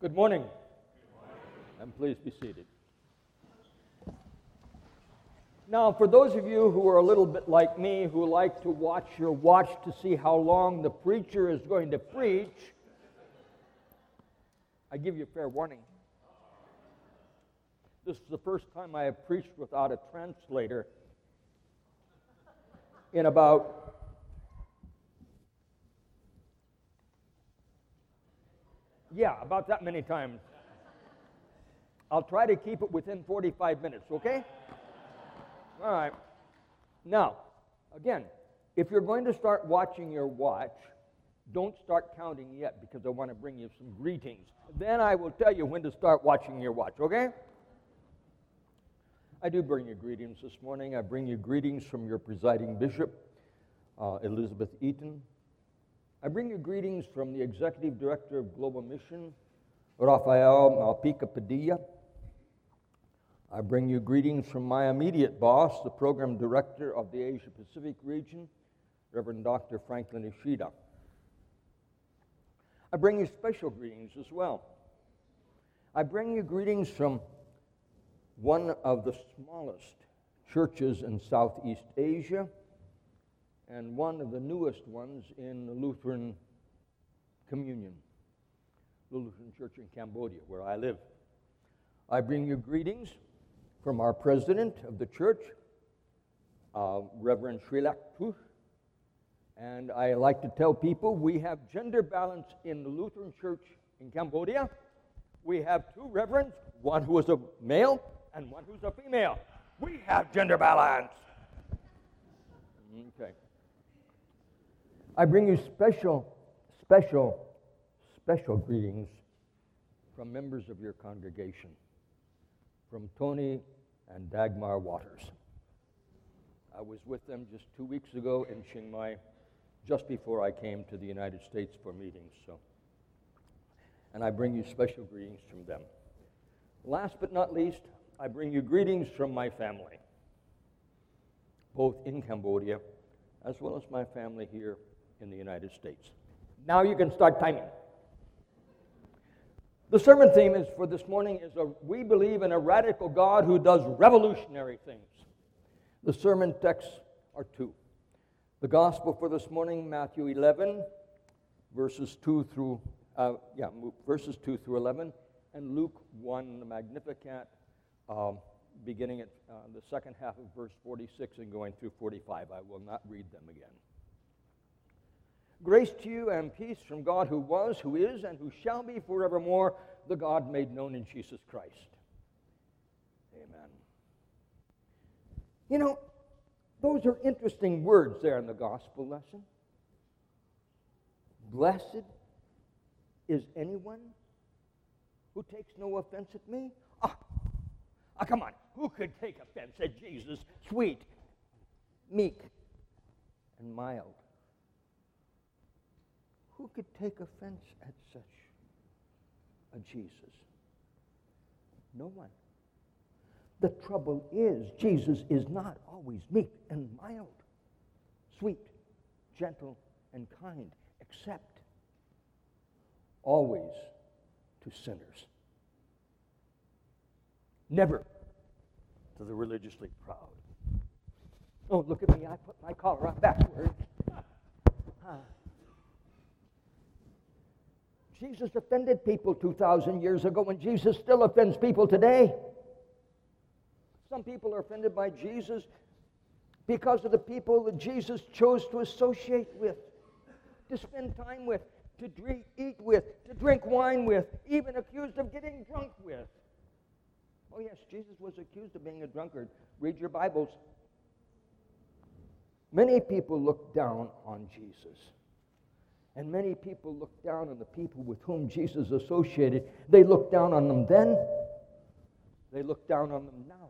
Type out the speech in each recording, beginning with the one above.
Good morning. And please be seated. Now, for those of you who are a little bit like me, who like to watch your watch to see how long the preacher is going to preach, I give you fair warning. This is the first time I have preached without a translator in about that many times. I'll try to keep it within 45 minutes, okay? All right. Now, again, if you're going to start watching your watch, don't start counting yet because I want to bring you some greetings. Then I will tell you when to start watching your watch, okay? I do bring you greetings this morning. I bring you greetings from your presiding bishop, Elizabeth Eaton. I bring you greetings from the executive director of Global Mission, Rafael Malpica Padilla. I bring you greetings from my immediate boss, the program director of the Asia Pacific region, Reverend Dr. Franklin Ishida. I bring you special greetings as well. I bring you greetings from one of the smallest churches in Southeast Asia and one of the newest ones in the Lutheran Communion, the Lutheran Church in Cambodia, where I live. I bring you greetings from our president of the church, Reverend Srilak Tush. And I like to tell people we have gender balance in the Lutheran Church in Cambodia. We have two reverends, one who is a male and one who's a female. We have gender balance. Okay. I bring you special greetings from members of your congregation, from Tony and Dagmar Waters. I was with them just 2 weeks ago in Chiang Mai, just before I came to the United States for meetings. And I bring you special greetings from them. Last but not least, I bring you greetings from my family, both in Cambodia as well as my family here in the United States. Now you can start timing. The sermon theme is for this morning is we believe in a radical God who does revolutionary things. The sermon texts are two. The gospel for this morning, Matthew 11, verses 2 through 11, and Luke 1, the Magnificat, beginning at the second half of verse 46 and going through 45. I will not read them again. Grace to you and peace from God who was, who is, and who shall be forevermore, the God made known in Jesus Christ. Amen. You know, those are interesting words there in the gospel lesson. Blessed is anyone who takes no offense at me. Come on. Who could take offense at Jesus? Sweet, meek, and mild. Who could take offense at such a Jesus? No one. The trouble is, Jesus is not always meek and mild, sweet, gentle, and kind, except always to sinners. Never to the religiously proud. Oh, look at me, I put my collar on backwards. Jesus offended people 2,000 years ago, and Jesus still offends people today. Some people are offended by Jesus because of the people that Jesus chose to associate with, to spend time with, to eat with, to drink wine with, even accused of getting drunk with. Oh yes, Jesus was accused of being a drunkard. Read your Bibles. Many people look down on Jesus. And many people look down on the people with whom Jesus associated. They look down on them then. They look down on them now.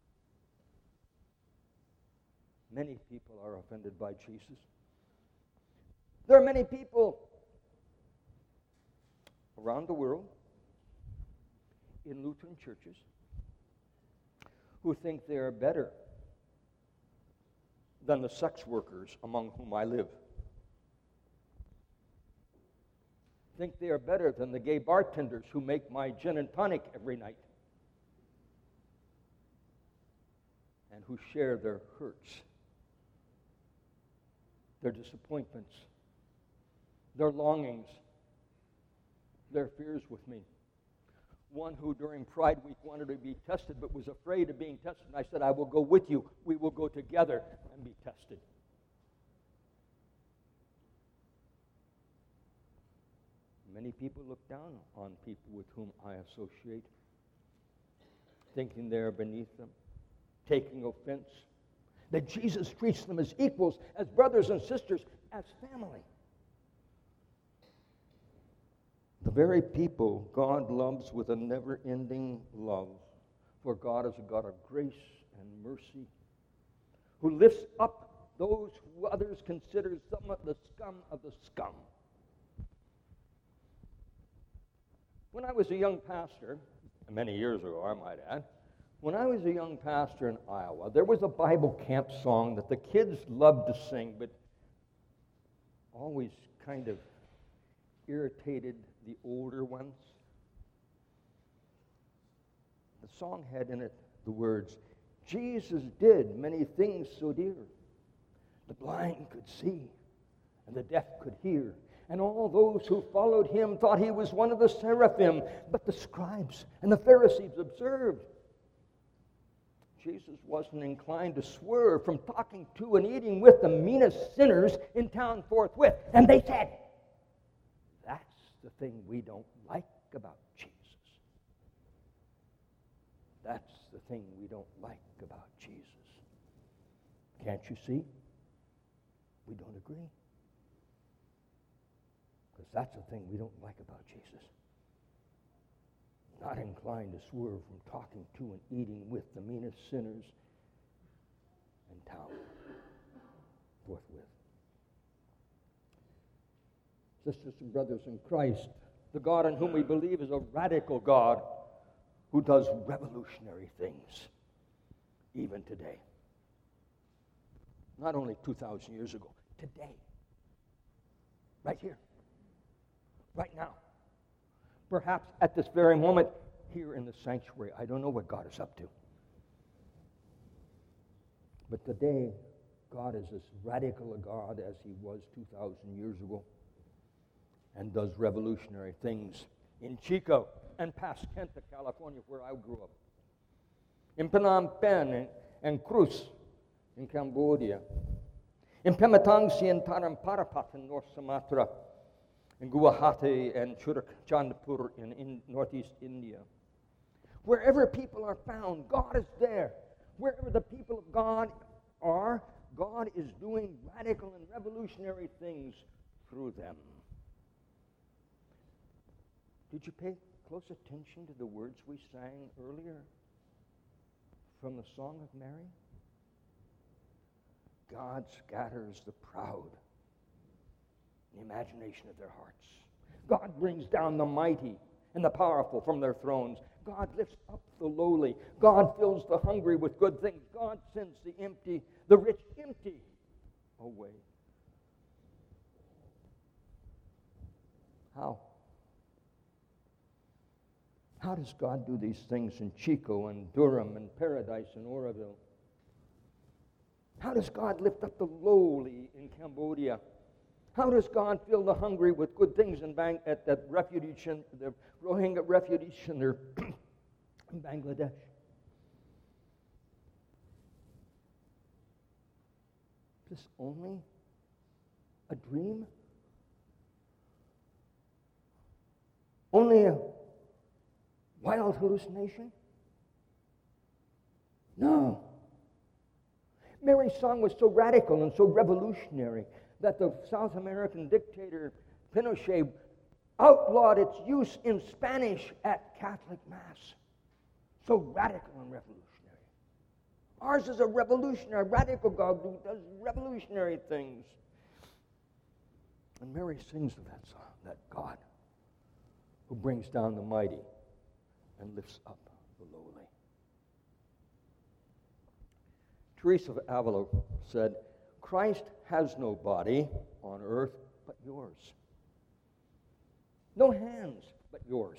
Many people are offended by Jesus. There are many people around the world in Lutheran churches who think they are better than the sex workers among whom I live. think they are better than the gay bartenders who make my gin and tonic every night and who share their hurts, their disappointments, their longings, their fears with me. One who during Pride Week wanted to be tested but was afraid of being tested. And I said, I will go with you. We will go together and be tested. Many people look down on people with whom I associate, thinking they are beneath them, taking offense, that Jesus treats them as equals, as brothers and sisters, as family. The very people God loves with a never-ending love, for God is a God of grace and mercy, who lifts up those who others consider some of the scum of the scum. When I was a young pastor, many years ago, I might add, when I was a young pastor in Iowa, there was a Bible camp song that the kids loved to sing, but always kind of irritated the older ones. The song had in it the words, Jesus did many things so dear. The blind could see, and the deaf could hear, and all those who followed him thought he was one of the seraphim. But the scribes and the Pharisees observed Jesus wasn't inclined to swerve from talking to and eating with the meanest sinners in town forthwith. And they said, that's the thing we don't like about Jesus. That's the thing we don't like about Jesus. Can't you see? We don't agree. Because that's the thing we don't like about Jesus. Not inclined to swerve from talking to and eating with the meanest sinners in town forthwith. Sisters and brothers in Christ, the God in whom we believe is a radical God who does revolutionary things even today. Not only 2,000 years ago, today. Right here. Right now. Perhaps at this very moment here in the sanctuary. I don't know what God is up to. But today, God is as radical a God as he was 2,000 years ago and does revolutionary things in Chico and Paskenta, California, where I grew up. In Phnom Penh and Cruz in Cambodia. In Pematangsi and Taramparapat in North Sumatra. In Guwahati and Chandpur in northeast India. Wherever people are found, God is there. Wherever the people of God are, God is doing radical and revolutionary things through them. Did you pay close attention to the words we sang earlier from the Song of Mary? God scatters the proud in the imagination of their hearts. God brings down the mighty and the powerful from their thrones. God lifts up the lowly. God fills the hungry with good things. God sends the rich empty away. How? How does God do these things in Chico and Durham and Paradise and Oroville? How does God lift up the lowly in Cambodia? How does God fill the hungry with good things at the Rohingya refugees center in Bangladesh? Is this only a dream? Only a wild hallucination? No. Mary's song was so radical and so revolutionary that the South American dictator Pinochet outlawed its use in Spanish at Catholic Mass. So radical and revolutionary. Ours is a revolutionary, radical God who does revolutionary things. And Mary sings of that song, that God who brings down the mighty and lifts up the lowly. Teresa of Avila said, Christ has no body on earth but yours. No hands, but yours.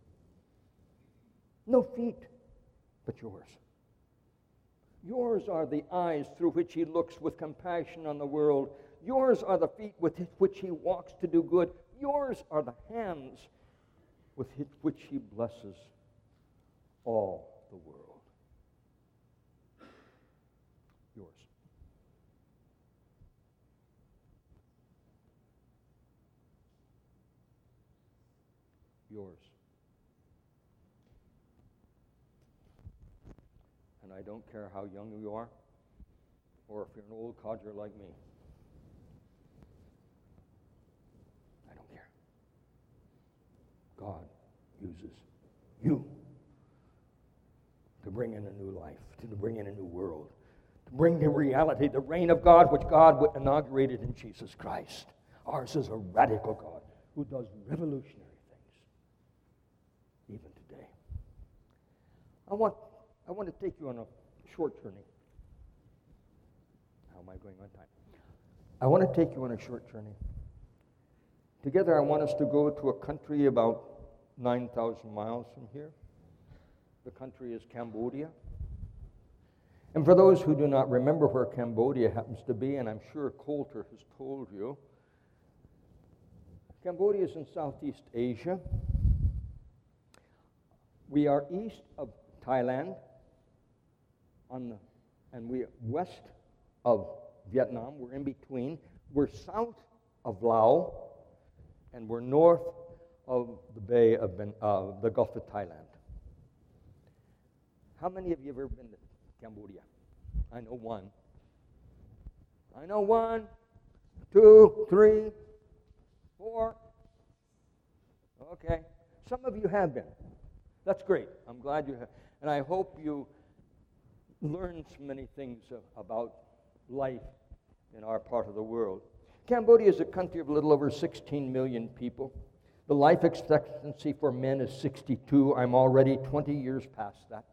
No feet, but yours. Yours are the eyes through which he looks with compassion on the world. Yours are the feet with which he walks to do good. Yours are the hands with which he blesses all the world. Yours. Yours. And I don't care how young you are, or if you're an old codger like me. I don't care. God uses you to bring in a new life, to bring in a new world, to bring to reality the reign of God, which God inaugurated in Jesus Christ. Ours is a radical God who does revolutionary things, even today. I want to take you on a short journey. How am I going on time? I want to take you on a short journey. Together, I want us to go to a country about 9,000 miles from here. The country is Cambodia. And for those who do not remember where Cambodia happens to be, and I'm sure Coulter has told you, Cambodia is in Southeast Asia. We are east of Thailand, and we are west of Vietnam. We're in between. We're south of Laos, and we're north of the Bay of the Gulf of Thailand. How many of you have ever been to Cambodia? I know one. I know 1, 2, 3, 4. Okay. Some of you have been. That's great. I'm glad you have. And I hope you learned so many things about life in our part of the world. Cambodia is a country of a little over 16 million people. The life expectancy for men is 62. I'm already 20 years past that.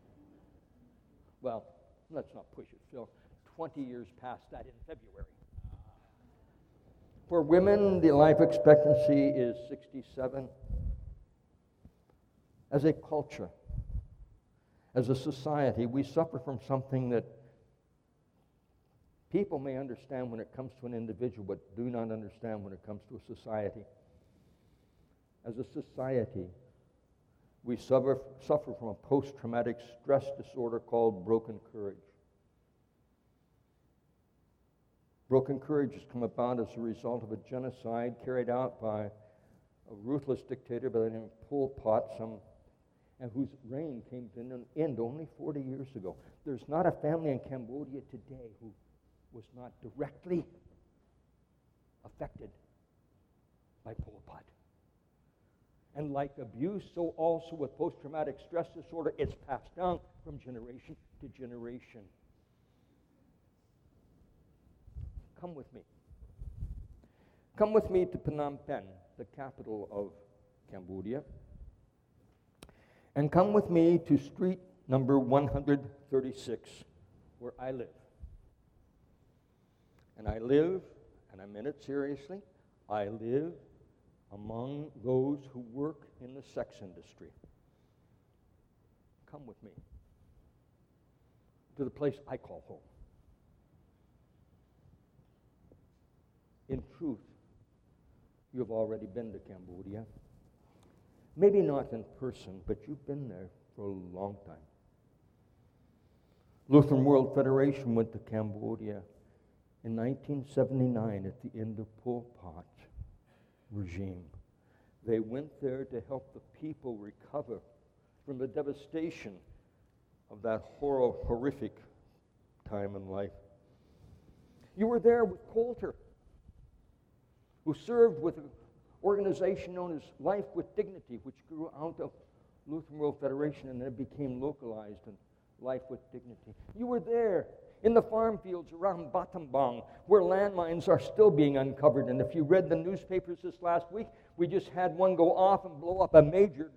Well, let's not push it, Phil. 20 years past that in February. For women, the life expectancy is 67. As a culture, as a society, we suffer from something that people may understand when it comes to an individual, but do not understand when it comes to a society. As a society, we suffer from a post-traumatic stress disorder called broken courage. Broken courage has come about as a result of a genocide carried out by a ruthless dictator by the name of Pol Pot, and whose reign came to an end only 40 years ago. There's not a family in Cambodia today who was not directly affected by Pol Pot. And like abuse, so also with post-traumatic stress disorder, it's passed down from generation to generation. Come with me. Come with me to Phnom Penh, the capital of Cambodia. And come with me to street number 136, where I live. And I live, and I mean it seriously, I live among those who work in the sex industry. Come with me to the place I call home. In truth, you have already been to Cambodia. Maybe not in person, but you've been there for a long time. Lutheran World Federation went to Cambodia in 1979 at the end of Pol Pot regime. They went there to help the people recover from the devastation of that horrific time in life. You were there with Coulter, who served with an organization known as Life with Dignity, which grew out of Lutheran World Federation and then became localized in Life with Dignity. You were there in the farm fields around Battambang, where landmines are still being uncovered. And if you read the newspapers this last week, we just had one go off and blow up a major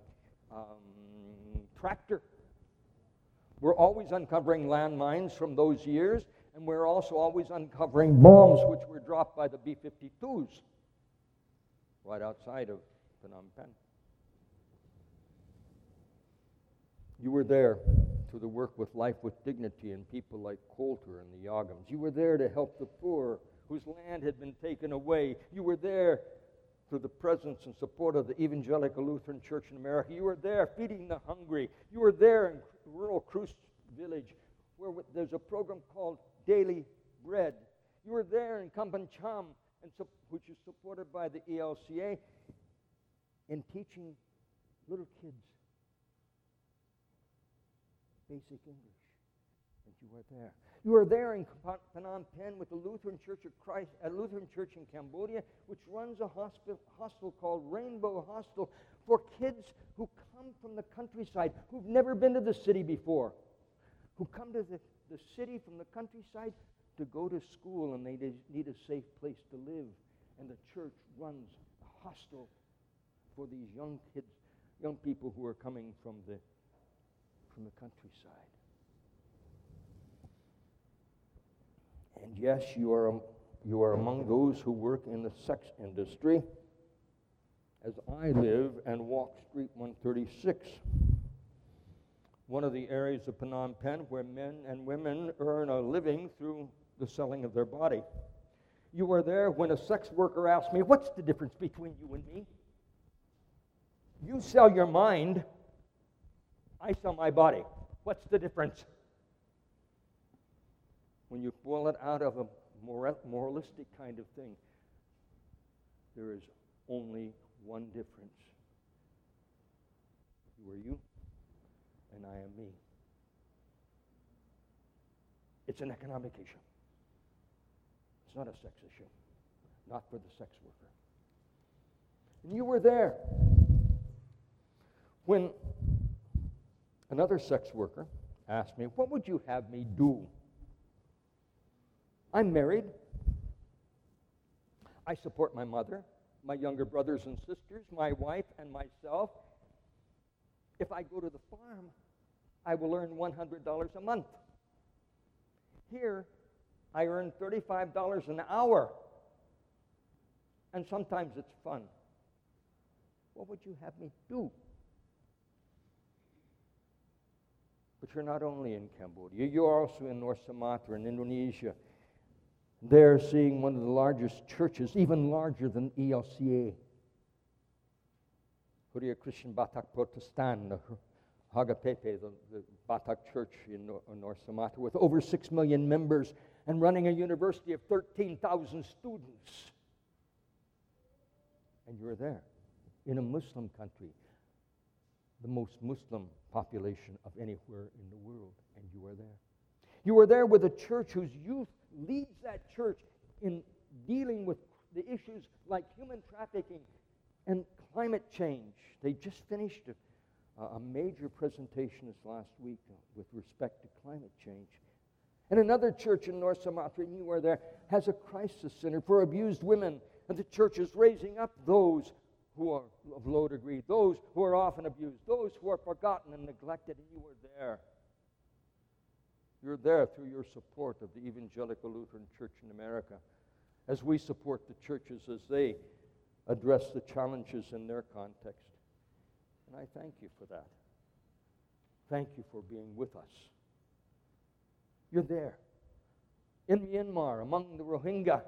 tractor. We're always uncovering landmines from those years, and we're also always uncovering bombs which were dropped by the B-52s right outside of Phnom Penh. You were there through the work with Life with Dignity and people like Coulter and the Yagams. You were there to help the poor whose land had been taken away. You were there through the presence and support of the Evangelical Lutheran Church in America. You were there feeding the hungry. You were there in rural Cruz Village where there's a program called Daily Bread. You were there in Kampancham, which is supported by the ELCA, in teaching little kids basic English. And you were there. You were there in Phnom Penh with the Lutheran Church of Christ, a Lutheran church in Cambodia, which runs a hostel called Rainbow Hostel for kids who come from the countryside, who've never been to the city before, who come to the city from the countryside to go to school, and they need a safe place to live. And the church runs a hostel for these young kids, young people who are coming from the countryside. And yes, you are among those who work in the sex industry, as I live and walk Street 136, one of the areas of Phnom Penh where men and women earn a living through the selling of their body. You were there when a sex worker asked me, "What's the difference between you and me? You sell your mind, I sell my body. What's the difference?" When you boil it out of a moralistic kind of thing, there is only one difference. You are you, and I am me. It's an economic issue. It's not a sex issue, not for the sex worker. And you were there when another sex worker asked me, "What would you have me do? I'm married. I support my mother, my younger brothers and sisters, my wife, and myself. If I go to the farm, I will earn $100 a month. Here, I earn $35 an hour, and sometimes it's fun. What would you have me do?" But you're not only in Cambodia, you're also in North Sumatra and Indonesia. There seeing one of the largest churches, even larger than ELCA. Huria Christian Batak Protestant, the Hagapepe, the Batak church in North Sumatra, with over 6 million members and running a university of 13,000 students. And you're there in a Muslim country, the most Muslim population of anywhere in the world, and you are there. You are there with a church whose youth leads that church in dealing with the issues like human trafficking and climate change. They just finished a major presentation this last week with respect to climate change. And another church in North Sumatra, and you are there, has a crisis center for abused women, and the church is raising up those who are of low degree, those who are often abused, those who are forgotten and neglected, and you were there. You're there through your support of the Evangelical Lutheran Church in America, as we support the churches as they address the challenges in their context. And I thank you for that. Thank you for being with us. You're there in Myanmar among the Rohingya.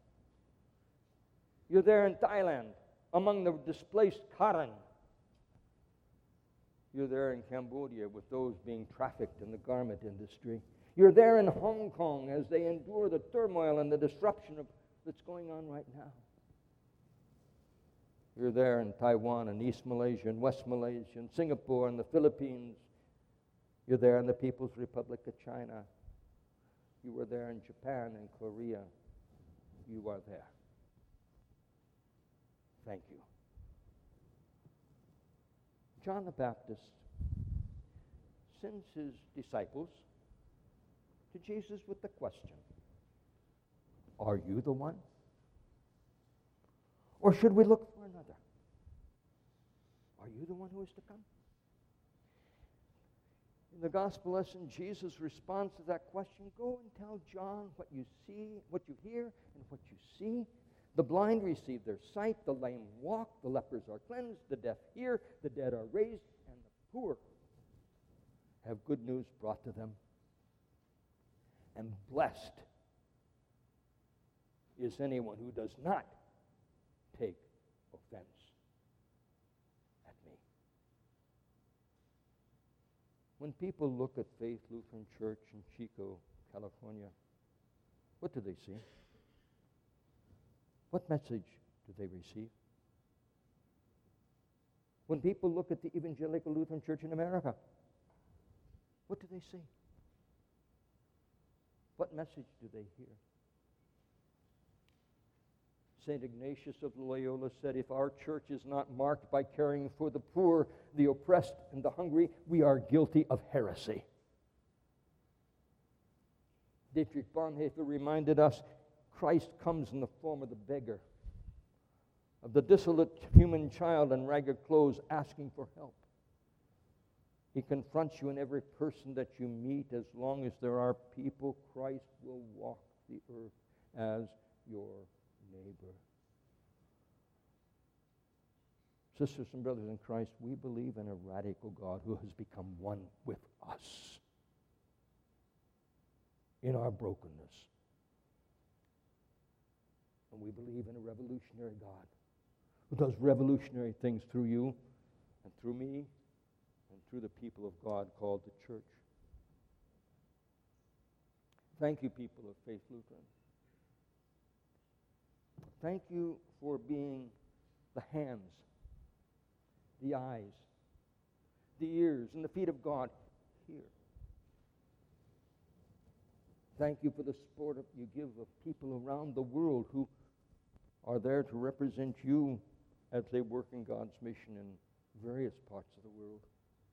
You're there in Thailand among the displaced Karen. You're there in Cambodia with those being trafficked in the garment industry. You're there in Hong Kong as they endure the turmoil and the disruption that's going on right now. You're there in Taiwan and East Malaysia and West Malaysia and Singapore and the Philippines. You're there in the People's Republic of China. You were there in Japan and Korea. You are there. Thank you. John the Baptist sends his disciples to Jesus with the question, "Are you the one? Or should we look for another? Are you the one who is to come?" In the gospel lesson, Jesus responds to that question, "Go and tell John what you see, what you hear, and what you see. The blind receive their sight, the lame walk, the lepers are cleansed, the deaf hear, the dead are raised, and the poor have good news brought to them. And blessed is anyone who does not take offense at me. When people look at Faith Lutheran Church in Chico, California, what do they see? What message do they receive? When people look at the Evangelical Lutheran Church in America, what do they see? What message do they hear? St. Ignatius of Loyola said, if our church is not marked by caring for the poor, the oppressed, and the hungry, we are guilty of heresy. Dietrich Bonhoeffer reminded us, Christ comes in the form of the beggar, of the dissolute human child in ragged clothes asking for help. He confronts you in every person that you meet. As long as there are people, Christ will walk the earth as your neighbor. Sisters and brothers in Christ, we believe in a radical God who has become one with us in our brokenness. And we believe in a revolutionary God who does revolutionary things through you and through me and through the people of God called the church. Thank you, people of Faith Lutheran. Thank you for being the hands, the eyes, the ears, and the feet of God here. Thank you for the support you give of people around the world who are there to represent you as they work in God's mission in various parts of the world.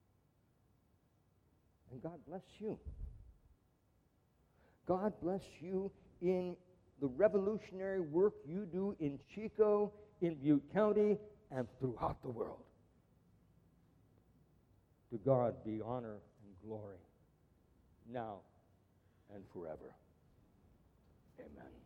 And God bless you. God bless you in the revolutionary work you do in Chico, in Butte County, and throughout the world. To God be honor and glory, now and forever. Amen.